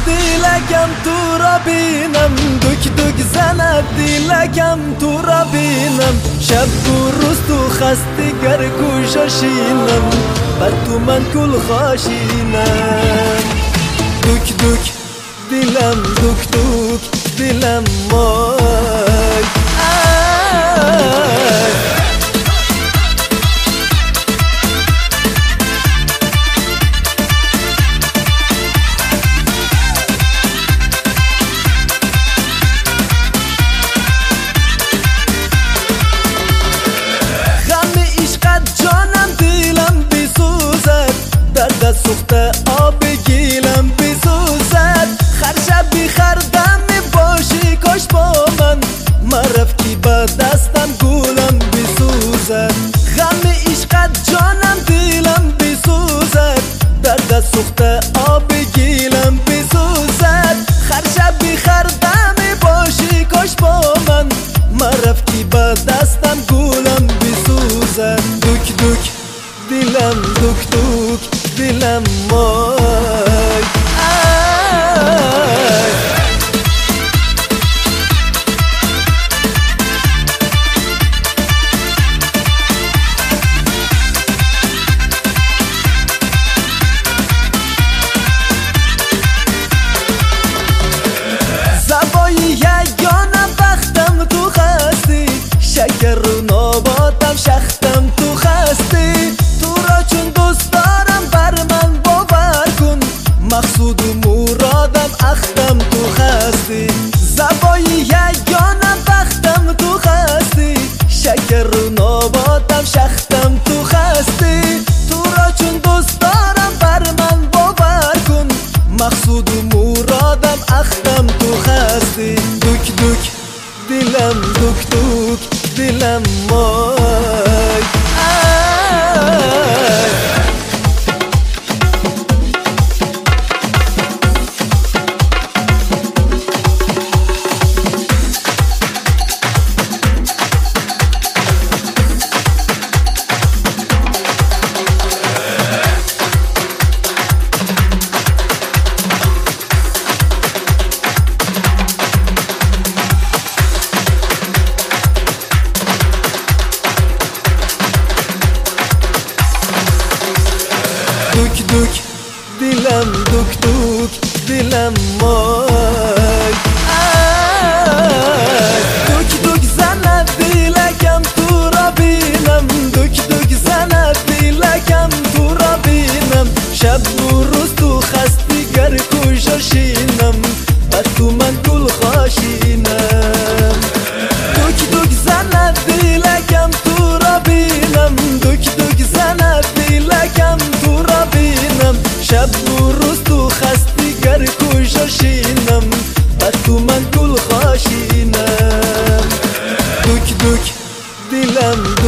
دیلکم تو را بینم، دک دک زند دیلکم تو را بینم. شب و روز تو خستی گر کوششینم، بر تو من کل خاشینم. دک دک دیلم دک دک دیلم مای سوخته آب گیلم بسوزد. هر شب بیخردم باشی کاش با من، مرف کی با دستم گولم بسوزد. غم عشقت جانم دیلم بسوزد، درد سوخته آب گیلم بسوزد. هر شب بیخردم باشی کاش با من، مرف کی با دستم گولم بسوزد. دک دک دیلم دک دک دیلم مای زبایی یگانه وقتم تو خستی، شکر رو ناباتم شختم تو خستی. تو را چون دوست دارم بر من باور کن، مقصود و مرادم اختم تو خستی. زبایی یگانه وقتم تو خستی، شکر رو ناباتم شختم تو خستی. تو را چون دوست دارم بر من باور کن، مقصود و مرادم اختم تو خستی. دک دک دیلم دک دک دیلم مای دک دک دیلم دک دک دیلم مای دک دک زند دیلکم تو را بینم، دک دک زند دیلکم تو را بینم. شب و روز تو خستی گر کوششینم، بر تو من کل خاشینم. دک دک زند دیلکم تو را بینم، دک دک زند دیلکم تو را بینم. شب و روز تو خستی گر کوششینم، بر تو من کل خاشینم. دک دک دیلم